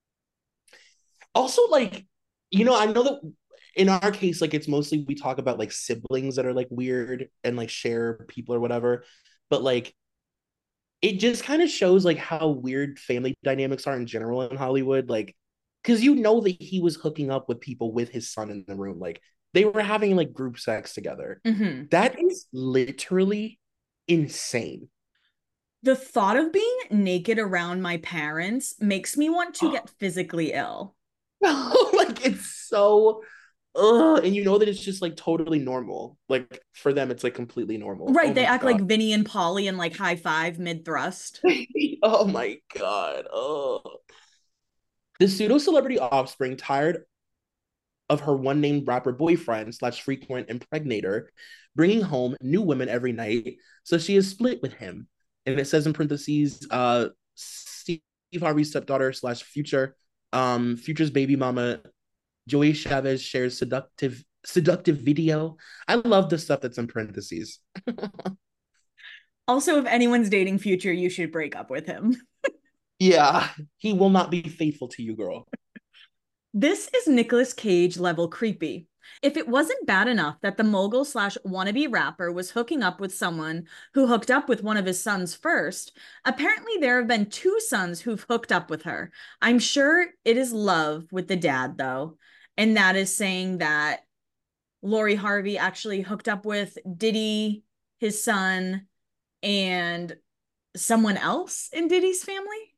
also like, you know, I know that in our case, like it's mostly we talk about like siblings that are like weird and like share people or whatever. But like it just kind of shows like how weird family dynamics are in general in Hollywood. Like, because you know that he was hooking up with people with his son in the room. Like they were having like group sex together. Mm-hmm. That is literally insane. The thought of being naked around my parents makes me want to get physically ill. Like it's so and you know that it's just like totally normal. Like for them, it's like completely normal. Right, Oh they my act like God. Vinny and Polly and like high five mid thrust. Oh my God. Oh. The pseudo celebrity offspring, tired of her one named rapper boyfriend slash frequent impregnator, bringing home new women every night. So she is split with him. And it says in parentheses, Steve Harvey's stepdaughter slash future's baby mama, Joey Chavez shares seductive video. I love the stuff that's in parentheses. Also, if anyone's dating Future, you should break up with him. Yeah, he will not be faithful to you, girl. This is Nicolas Cage level creepy. If it wasn't bad enough that the mogul slash wannabe rapper was hooking up with someone who hooked up with one of his sons first, apparently there have been two sons who've hooked up with her. I'm sure it is love with the dad, though. And that is saying that Lori Harvey actually hooked up with Diddy, his son, and someone else in Diddy's family?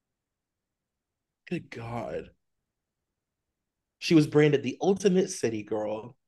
Good God. She was branded the ultimate city girl.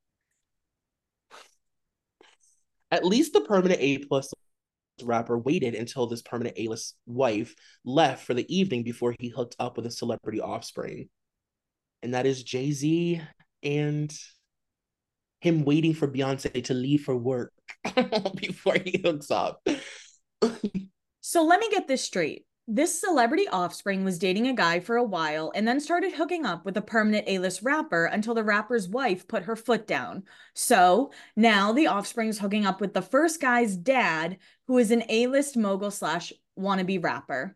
At least the permanent A plus rapper waited until this permanent A-list wife left for the evening before he hooked up with a celebrity offspring. And that is Jay-Z and him waiting for Beyonce to leave for work before he hooks up. So let me get this straight. This celebrity offspring was dating a guy for a while and then started hooking up with a permanent A-list rapper until the rapper's wife put her foot down. So now the offspring's hooking up with the first guy's dad, who is an A-list mogul slash wannabe rapper.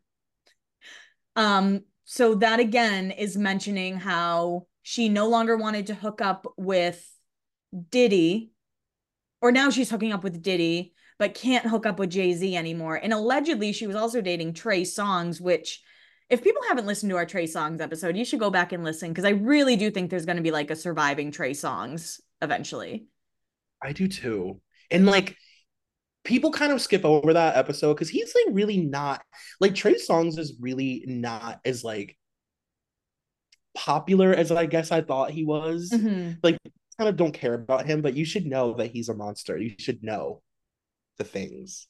So that again is mentioning how she no longer wanted to hook up with Diddy, or now she's hooking up with Diddy, but can't hook up with Jay-Z anymore. And allegedly, she was also dating Trey Songz, which, if people haven't listened to our Trey Songz episode, you should go back and listen, because I really do think there's going to be like a surviving Trey Songz eventually. I do too. And like, people kind of skip over that episode because he's like really not like Trey Songz is really not as like popular as I guess I thought he was. Mm-hmm. Like, kind of don't care about him, but you should know that he's a monster. You should know the things.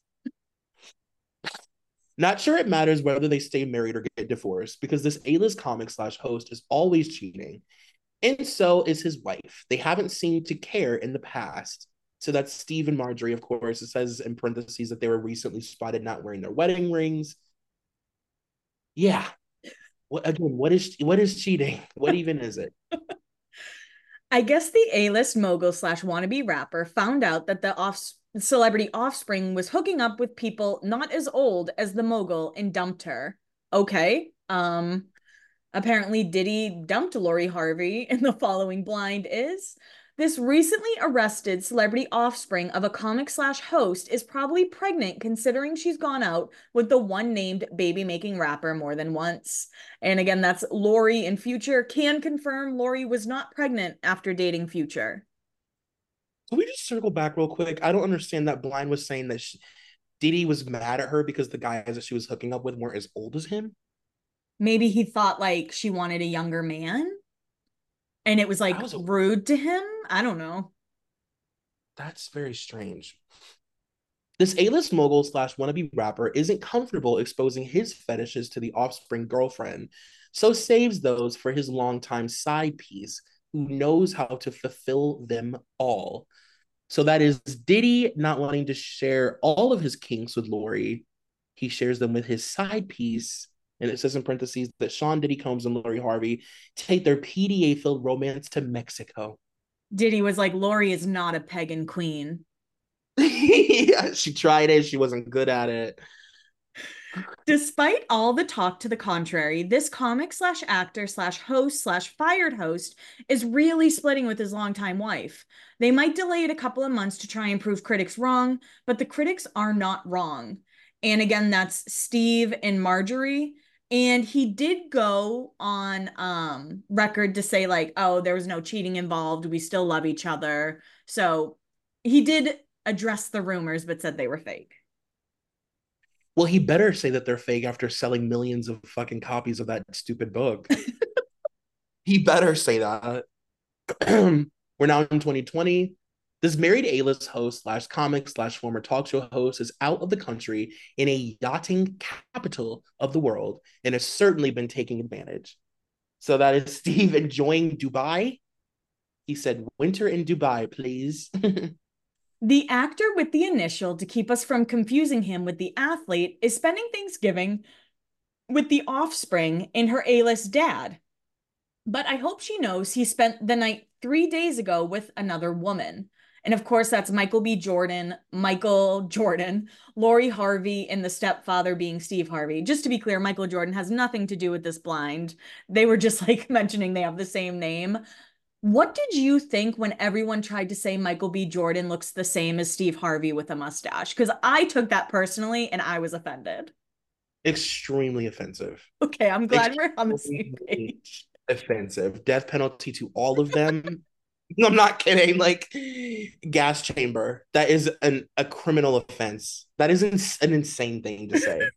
Not sure it matters whether they stay married or get divorced because this A-list comic slash host is always cheating. And so is his wife. They haven't seemed to care in the past. So that's Steve and Marjorie, of course. It says in parentheses that they were recently spotted not wearing their wedding rings. Yeah. What is cheating? What even is it? I guess the A-list mogul slash wannabe rapper found out that the celebrity offspring was hooking up with people not as old as the mogul and dumped her. Okay. Apparently Diddy dumped Lori Harvey, and the following blind is: this recently arrested celebrity offspring of a comic slash host is probably pregnant, considering she's gone out with the one named baby making rapper more than once. And again, that's Lori in Future. Can confirm Lori was not pregnant after dating Future. Can we just circle back real quick? I don't understand that Blind was saying that Diddy was mad at her because the guys that she was hooking up with weren't as old as him. Maybe he thought like she wanted a younger man and it was like That was rude to him. I don't know. that's very strange. This A-list mogul slash wannabe rapper isn't comfortable exposing his fetishes to the offspring girlfriend, so saves those for his longtime side piece, who knows how to fulfill them all. So that is Diddy not wanting to share all of his kinks with Lori. He shares them with his side piece. And it says in parentheses that Sean Diddy Combs and Lori Harvey take their PDA filled romance to Mexico. Diddy was like, Lori is not a pagan queen. Yeah, she tried it. She wasn't good at it. Despite all the talk to the contrary, this comic slash actor slash host slash fired host is really splitting with his longtime wife. They might delay it a couple of months to try and prove critics wrong, but the critics are not wrong. And again, that's Steve and Marjorie. And he did go on record to say, like, oh, there was no cheating involved. We still love each other. So he did address the rumors, but said they were fake. Well, he better say that they're fake after selling millions of fucking copies of that stupid book. He better say that. We're now in 2020. This married A-list host slash comic slash former talk show host is out of the country in a yachting capital of the world and has certainly been taking advantage. So that is Steve enjoying Dubai. He said, winter in Dubai, please. The actor with the initial, to keep us from confusing him with the athlete, is spending Thanksgiving with the offspring and her A-list dad. But I hope she knows he spent the night 3 days ago with another woman. And of course, that's Michael B. Jordan, Michael Jordan, Lori Harvey, and the stepfather being Steve Harvey. Just to be clear, Michael Jordan has nothing to do with this blind. They were just like mentioning they have the same name. What did you think when everyone tried to say Michael B. Jordan looks the same as Steve Harvey with a mustache? Because I took that personally and I was offended. Extremely offensive. Okay, I'm glad we're on the same Extremely page. offensive. Death penalty to all of them. I'm not kidding. Like gas chamber. That is a criminal offense. That is an insane thing to say.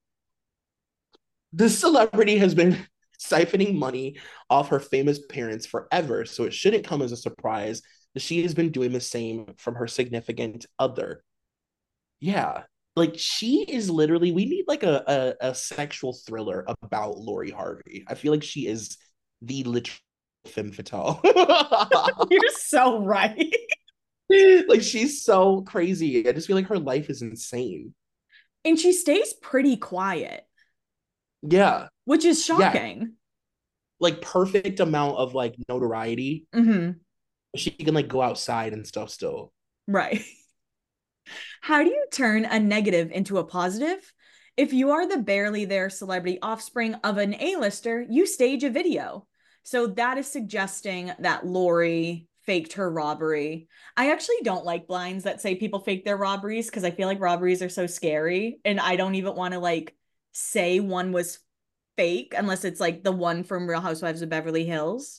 This celebrity has been siphoning money off her famous parents forever, so it shouldn't come as a surprise that she has been doing the same from her significant other. Yeah. Like she is literally, we need like a sexual thriller about Lori Harvey. I feel like she is the literal femme fatale. You're so right. Like she's so crazy. I just feel like her life is insane. And she stays pretty quiet, Yeah. which is Yeah. shocking. Like perfect amount of like notoriety. Mm-hmm. She can like go outside and stuff still. Right. How do you turn a negative into a positive? If you are the barely there celebrity offspring of an A-lister, you stage a video. So that is suggesting that Lori faked her robbery. I actually don't like blinds that say people fake their robberies because I feel like robberies are so scary and I don't even want to like say one was fake unless it's like the one from Real Housewives of Beverly Hills.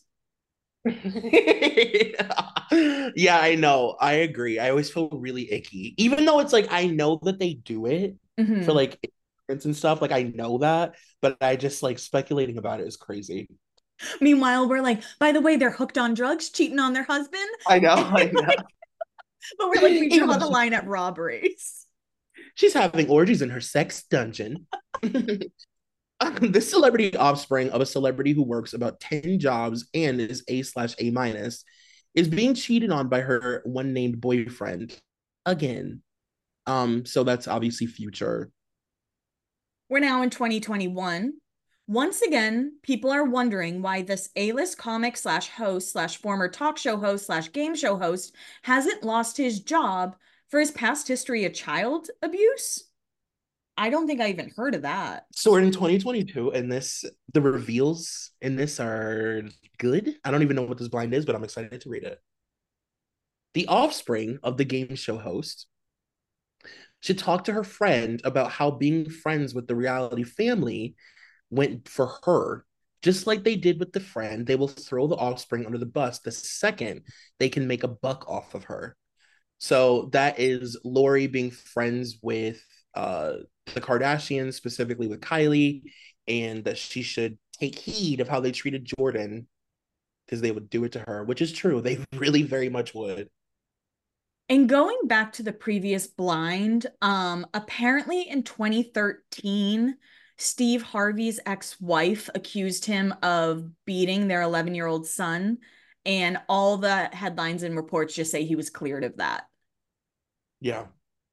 Yeah, I know. I agree. I always feel really icky. Even though it's like I know that they do it for Mm-hmm. like insurance and stuff. Like I know that, but I just like speculating about it is crazy. Meanwhile, we're like, by the way, they're hooked on drugs, cheating on their husband. I know, I know. But we're like, we draw And the line at robberies. she's having orgies in her sex dungeon. This celebrity offspring of a celebrity who works about 10 jobs and is A/A minus is being cheated on by her one named boyfriend again. So that's obviously future. We're now in 2021. Once again, people are wondering why this A-list comic slash host slash former talk show host slash game show host hasn't lost his job for his past history of child abuse. I don't think I even heard of that. So we're in 2022, and the reveals in this are good. I don't even know what this blind is, but I'm excited to read it. The offspring of the game show host should talk to her friend about how being friends with the reality family went for her. Just like they did with the friend, they will throw the offspring under the bus the second they can make a buck off of her. So that is Lori being friends with the Kardashians, specifically with Kylie, and that she should take heed of how they treated Jordan because they would do it to her, which is true. They really very much would. And going back to the previous blind, apparently in 2013, Steve Harvey's ex-wife accused him of beating their 11-year-old son, and all the headlines and reports just say he was cleared of that. Yeah.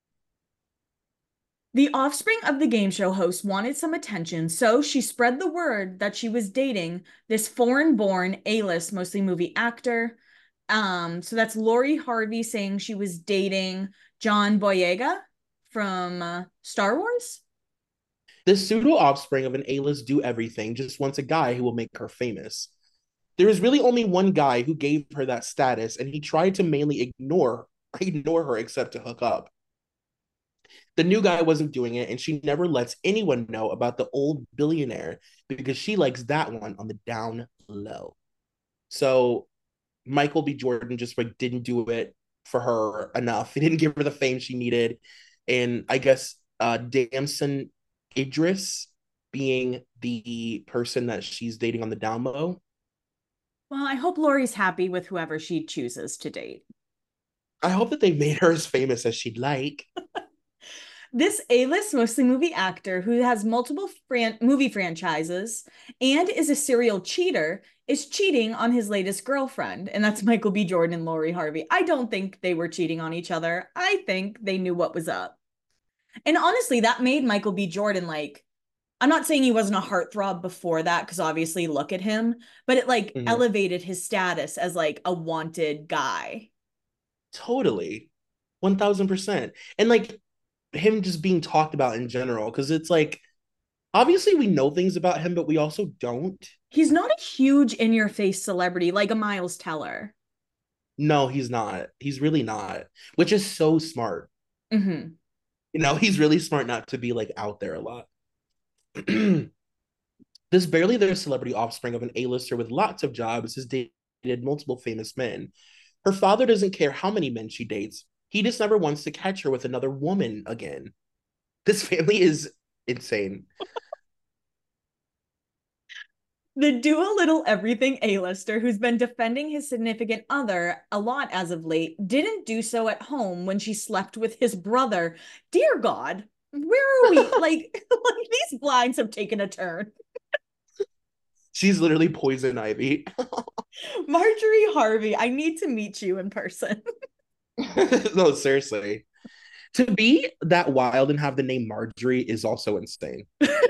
The offspring of the game show host wanted some attention, so she spread the word that she was dating this foreign-born A-list, mostly movie actor. So that's Lori Harvey saying she was dating John Boyega from Star Wars. The pseudo offspring of an A-list do everything just wants a guy who will make her famous. There is really only one guy who gave her that status, and he tried to mainly ignore her except to hook up. The new guy wasn't doing it, and she never lets anyone know about the old billionaire because she likes that one on the down low. So Michael B. Jordan just like didn't do it for her enough. He didn't give her the fame she needed. And I guess Damson Idris being the person that she's dating on the down low. Well, I hope Lori's happy with whoever she chooses to date. I hope that they made her as famous as she'd like. This A-list, mostly movie actor who has multiple movie franchises and is a serial cheater is cheating on his latest girlfriend, and that's Michael B. Jordan and Lori Harvey. I don't think they were cheating on each other. I think they knew what was up. And honestly, that made Michael B. Jordan like, I'm not saying he wasn't a heartthrob before that, because obviously look at him, but it like Mhm. elevated his status as like a wanted guy. Totally. 1000%. And like him just being talked about in general, because it's like, obviously we know things about him, but we also don't. He's not a huge in your face celebrity like a Miles Teller. No, he's not. He's really not, which is so smart. Mm-hmm. He's really smart not to be like out there a lot. This barely their celebrity offspring of an A-lister with lots of jobs is dating multiple famous men. Her father doesn't care how many men she dates. He just never wants to catch her with another woman again. This family is insane. The do-a-little everything A-lister who's been defending his significant other a lot as of late didn't do so at home when she slept with his brother. Dear God, where are we? Like these blinds have taken a turn. She's literally poison ivy. Marjorie Harvey, I need to meet you in person. No, seriously. To be that wild and have the name Marjorie is also insane.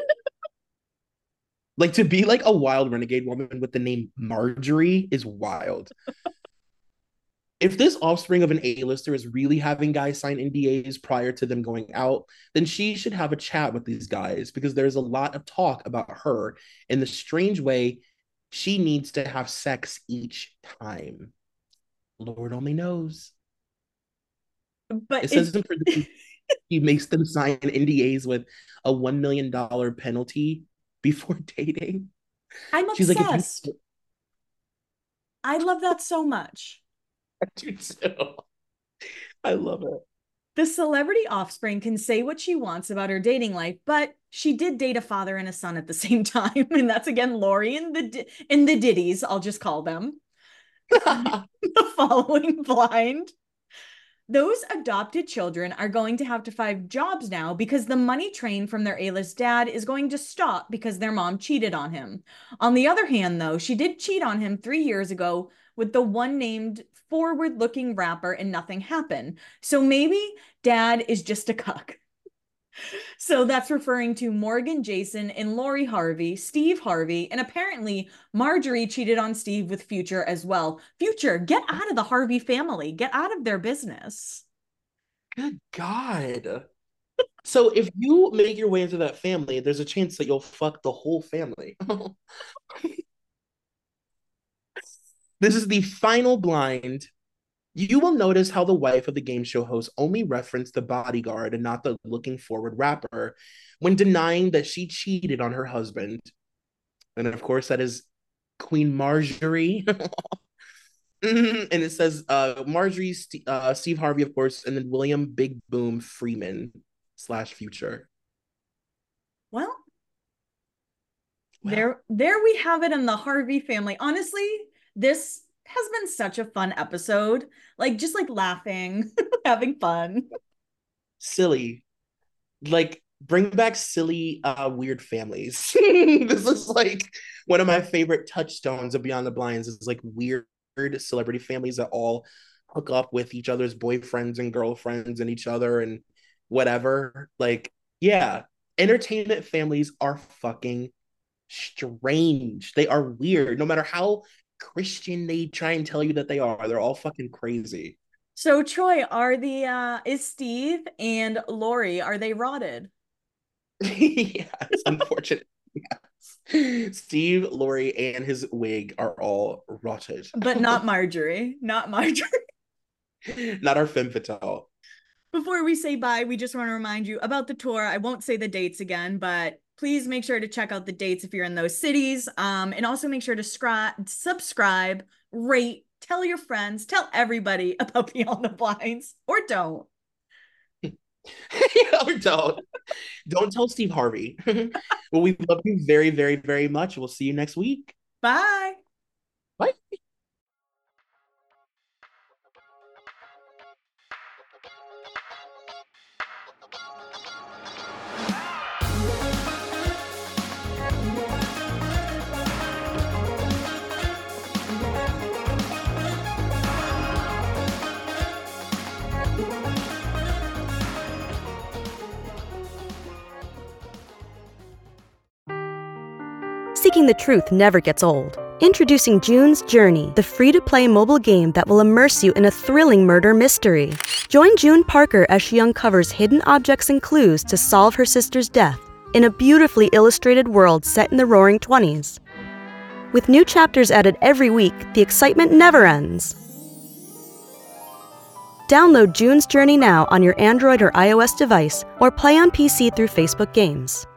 Like to be like a wild renegade woman with the name Marjorie is wild. If this offspring of an A-lister is really having guys sign NDAs prior to them going out, then she should have a chat with these guys because there's a lot of talk about her in the strange way she needs to have sex each time. Lord only knows. But It says in parentheses, he makes them sign NDAs with a $1 million penalty before dating. I'm She's like, if obsessed. you I love that so much. I do too. I love it. The celebrity offspring can say what she wants about her dating life, but she did date a father and a son at the same time, and that's again Lori and the Diddies. I'll just call them the following blind. Those adopted children are going to have to find jobs now because the money train from their A-list dad is going to stop because their mom cheated on him. On the other hand, though, she did cheat on him 3 years ago with the one named forward-looking rapper and nothing happened. So maybe dad is just a cuck. So that's referring to Morgan Jason and Lori Harvey, Steve Harvey, and apparently Marjorie cheated on Steve with Future as well. Future, get out of the Harvey family. Get out of their business. Good God. So if you make your way into that family, there's a chance that you'll fuck the whole family. This is the final blind. You will notice how the wife of the game show host only referenced the bodyguard and not the looking forward rapper when denying that she cheated on her husband. And of course, that is Queen Marjorie. And it says Marjorie, Steve Harvey, of course, and then William Big Boom Freeman / Future. Well, there we have it in the Harvey family. Honestly, this has been such a fun episode. Like, just like laughing, having fun. Silly. Like, bring back silly, weird families. This is like one of my favorite touchstones of Beyond the Blinds is like weird celebrity families that all hook up with each other's boyfriends and girlfriends and each other and whatever. Like, yeah, entertainment families are fucking strange. They are weird. No matter how Christian they try and tell you that they are, they're all fucking crazy. So, Troy, is Steve and Lori, are they rotted? Yes, unfortunately. Yes. Steve, Lori, and his wig are all rotted. But not Marjorie. Not Marjorie. Not our femme fatale. Before we say bye, we just want to remind you about the tour. I won't say the dates again, but please make sure to check out the dates if you're in those cities. And also make sure to subscribe, rate, tell your friends, tell everybody about Beyond the Blinds, or don't. Or don't. Don't tell Steve Harvey. Well, we love you very, very, very much. We'll see you next week. Bye. Bye. Seeking the truth never gets old. Introducing June's Journey, the free-to-play mobile game that will immerse you in a thrilling murder mystery. Join June Parker as she uncovers hidden objects and clues to solve her sister's death in a beautifully illustrated world set in the Roaring '20s. With new chapters added every week, the excitement never ends. Download June's Journey now on your Android or iOS device, or play on PC through Facebook Games.